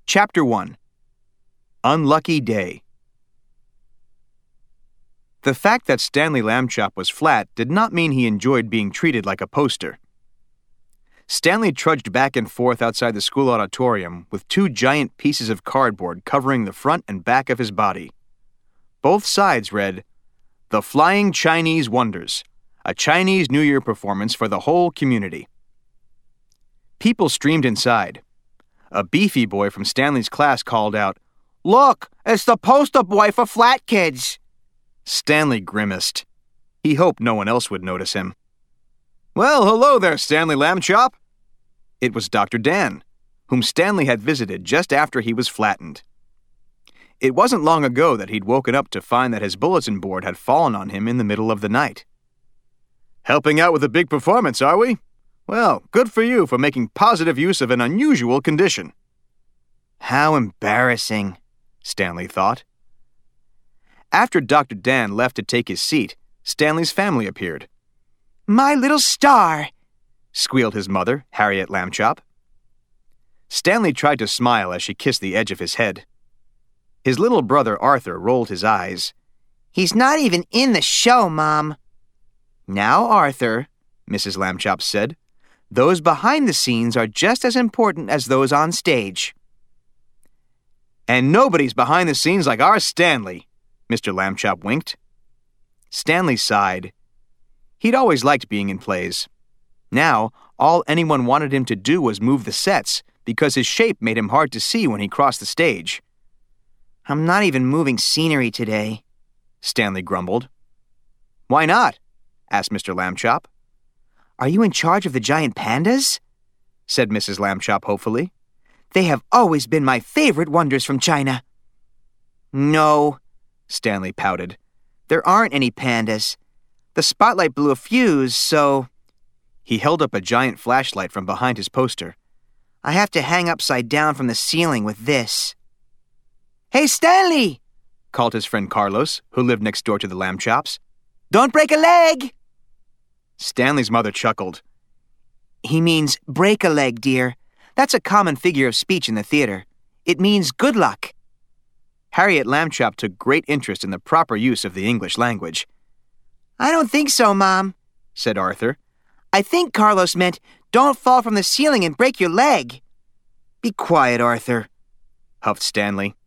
Chapter 1. Unlucky Day. The fact that Stanley Lambchop was flat did not mean he enjoyed being treated like a poster. Stanley trudged back and forth outside the school auditorium with two giant pieces of cardboard covering the front and back of his body. Both sides read, "The Flying Chinese Wonders, a Chinese New Year performance for the whole community." People streamed inside. A beefy boy from Stanley's class called out, "Look, it's the poster boy for flat kids." Stanley grimaced. He hoped no one else would notice him. "Well, hello there, Stanley Lambchop." It was Dr. Dan, whom Stanley had visited just after he was flattened. It wasn't long ago that he'd woken up to find that his bulletin board had fallen on him in the middle of the night. "Helping out with a big performance, are we? Well, good for you for making positive use of an unusual condition." How embarrassing, Stanley thought. After Dr. Dan left to take his seat, Stanley's family appeared. "My little star," squealed his mother, Harriet Lambchop. Stanley tried to smile as she kissed the edge of his head. His little brother Arthur rolled his eyes. "He's not even in the show, Mom." "Now, Arthur," Mrs. Lambchop said, "those behind the scenes are just as important as those on stage." "And nobody's behind the scenes like our Stanley," Mr. Lambchop winked. Stanley sighed. He'd always liked being in plays. Now, all anyone wanted him to do was move the sets, because his shape made him hard to see when he crossed the stage. "I'm not even moving scenery today," Stanley grumbled. "Why not?" asked Mr. Lambchop. "Are you in charge of the giant pandas?" said Mrs. Lambchop hopefully. "They have always been my favorite wonders from China." "No," Stanley pouted. "There aren't any pandas. The spotlight blew a fuse, so—" He held up a giant flashlight from behind his poster. "I have to hang upside down from the ceiling with this." "Hey, Stanley!" called his friend Carlos, who lived next door to the Lambchops. "Don't break a leg!" Stanley's mother chuckled. "He means break a leg, dear. That's a common figure of speech in the theater. It means good luck." Harriet Lambchop took great interest in the proper use of the English language. "I don't think so, Mom," said Arthur. "I think Carlos meant don't fall from the ceiling and break your leg." "Be quiet, Arthur," huffed Stanley.